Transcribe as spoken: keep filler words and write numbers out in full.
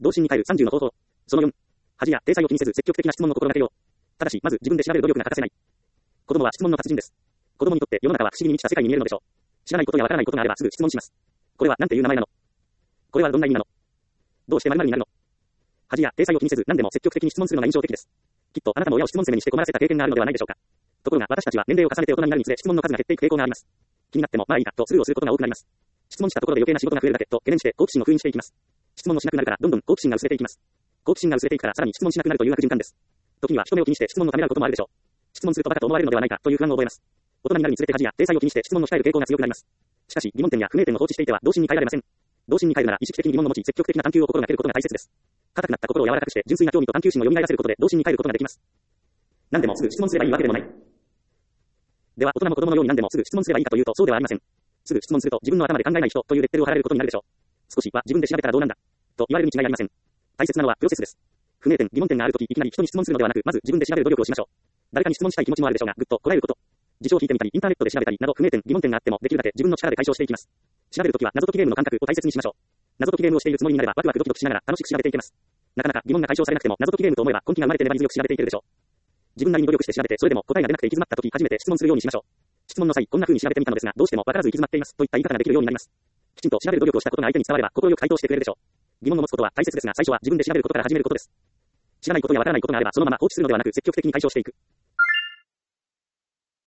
童心に帰るさんじゅうの方法。そのよん。恥や体裁を気にせず積極的な質問の心がけよう。ただし、まず自分で調べる努力が欠かせない。子供は質問の達人です。子供にとって世の中は不思議に満ちた世界に見えるのでしょう。知らないことやわからないことがあればすぐ質問します。これは何ていう名前なの？これはどんな意味なの？どうして〇〇になるの？恥や体裁を気にせず何でも積極的に質問するのが印象的です。きっとあなたも親を質問攻めにして困らせた経験があるのではないでしょうか。ところが私たちは年齢を重ねて大人になるにつれ質問の数が減っていく傾向があります。気になってもまあいいかとスルーをすることが多くなります。質問したところで余計な仕事が増えるだけと懸念して好奇心を封印していきます。質問をしなくなるからどんどん好奇心が薄れていきます。好奇心が薄れていくからさらに質問しなくなるという悪循環です。時には人目を気にして質問をためらうこともあるでしょう。質問するとバカと思われるのではないかという不安を覚えます。大人になるにつれて恥や体裁を気にして質問を控える傾向が強くなります。しかし疑問点や不明点を放置していては童心に帰られません。童心に帰るなら意識的に疑問を持ち積極的な探求を心がけることが大切です。硬くなった心を柔らかくして純粋な興味と探求心を蘇らせることで童心に帰ることができます。何でもすぐ質問すればいいわけでもない。では大人も子供のように何でもすぐ質問すればいいかというとそうではありません。すぐ質問すると自分の頭で考えない人というレッテルを貼られることになるでしょう。少しは自分で調べたらどうなんだと言われるに違いありません。大切なのはプロセスです。不明点、疑問点があるときいきなり人に質問するのではなくまず自分で調べる努力をしましょう。誰かに質問したい気持ちもあるでしょうがぐっとこらえること。辞書を引いてみたりインターネットで調べたりなど不明点、疑問点があってもできるだけ自分の力で解消していきます。調べるときは謎解きゲームの感覚を大切にしましょう。謎解きゲームをしているつもりになればワクワクドキドキしながら楽しく調べていけます。なかなか疑問が解消されなくても謎解きゲームと思えば根気が生まれて粘り強く調べていけるでしょう。自分なりに努力して調べてそれでも答えが出なくて行き詰まったとき初めて質問するようにしましょう。質問の際こんな風に調べてみたのですがどうしてもわからず行き詰まっていますといった言い方ができるようになります。きちんと調べる努力をしたことが相手に伝われば心よく回答してくれるでしょう。疑問を持つことは大切ですが最初は自分で調べることから始めることです。知らないことやわからないことがあればそのまま放置するのではなく積極的に解消していく。